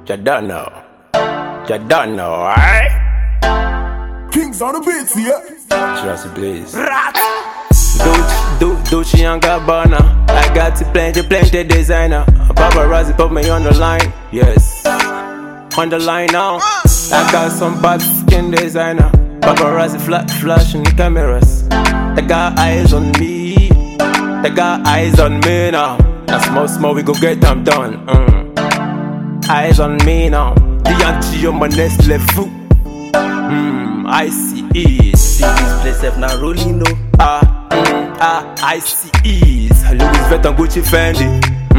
You don't know. You don't know, alright? Kings on the beats, yeah. Trust me, please. Dolce and Gabbana. I got plenty designer. Paparazzi put me on the line. Yes. On the line now. I got some bad skin designer. Paparazzi flashing the cameras. They got eyes on me. They got eyes on me now. Now small, we go get them done. Eyes on me now. The on my next level. I see it. See this place if not rolling no. I see it. Louis Vuitton, Gucci, Fendi.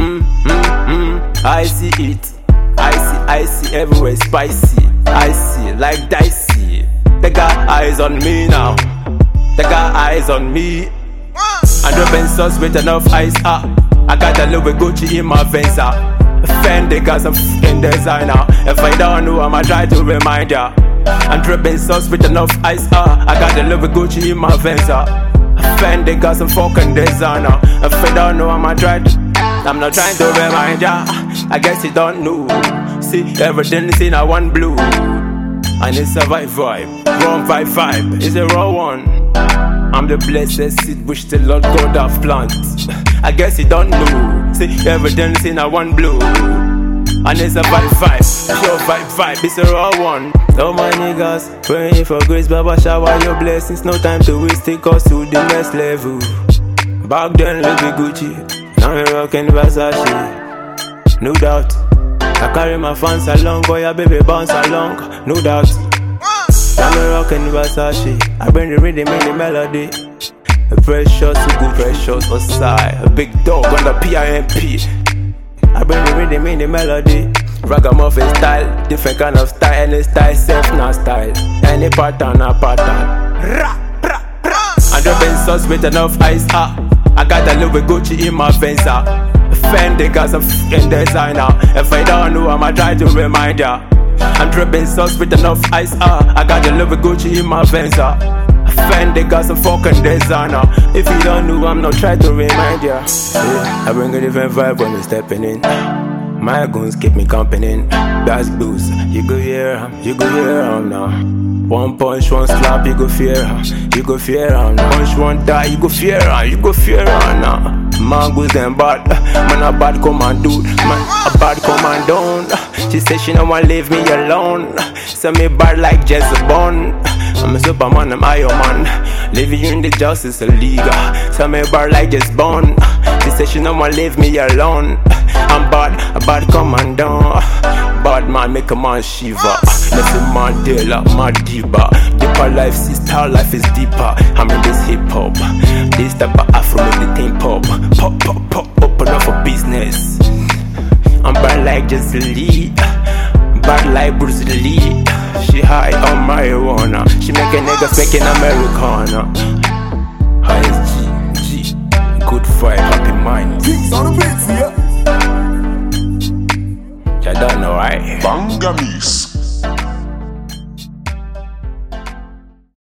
I see it. I see everywhere spicy. I see like dicey. They got eyes on me now. They got eyes on me. And dropping sauce with enough ice. I got a little Gucci in my veins. Fendi got some f***ing designer. If I don't know, I'ma try to remind ya. I'm dripping sauce with enough ice. I got a little Gucci in my veins. Fendi got some fucking designer. If I don't know, I'ma try to. I'm not trying to remind ya. I guess you don't know. See, everything is in a one blue. And it's a vibe. Wrong vibe. It's a raw one. I'm the blessed seed which the Lord God have planted. I guess you don't know. See, everything's in a one blue. And it's a vibe. Pure vibe. It's a raw one. So my niggas praying for grace, Baba shower your blessings. No time to waste, take us to the next level. Back then, Louis Gucci. Now we rockin' Versace. No doubt. I carry my fans along, boy, a baby bounce along. No doubt. Now we rockin' Versace. I bring the rhythm in the melody. A precious, a good precious Osai. A big dog on the PIMP. I bring the rhythm in the melody. Ragamuffin style, different kind of style. Any style, self not style. Any pattern, a pattern. I'm dropping sauce with enough ice. I got a little Gucci in my veins. Fendi got some f***ing designer. If I don't know, I'ma try to remind ya. I'm dripping sauce with enough ice. I got a little Gucci in my veins. Fendi got some fucking designer. If you don't know, I'm not trying to remind ya. Yeah, I bring a different vibe when I'm stepping in. My goons keep me company. That's blues. You go hear now. One punch, one slap, you go fear. You go fear now. Punch, one die, you go fear. You go fear now. Mangoes them bad, man a bad commando, man a bad commando. She said she don't wanna leave me alone. Say me bad like Jezebon. I'm a Superman, I'm Iron Man. Living in the Justice League. Say me bad like Jezebon. She said she don't wanna leave me alone. I'm bad, a bad commando. Bad man make a man shiver. Listen Mandela, my diva. Deeper life, sister life is deeper. I'm in this hip hop. This type of Afro make the thing pop. Pop, open up for business. I'm bad like Jessie Lee. Bad like Bruce Lee. She high on marijuana. She make a nigga speak in Americana. Highest G, good vibe, happy mind.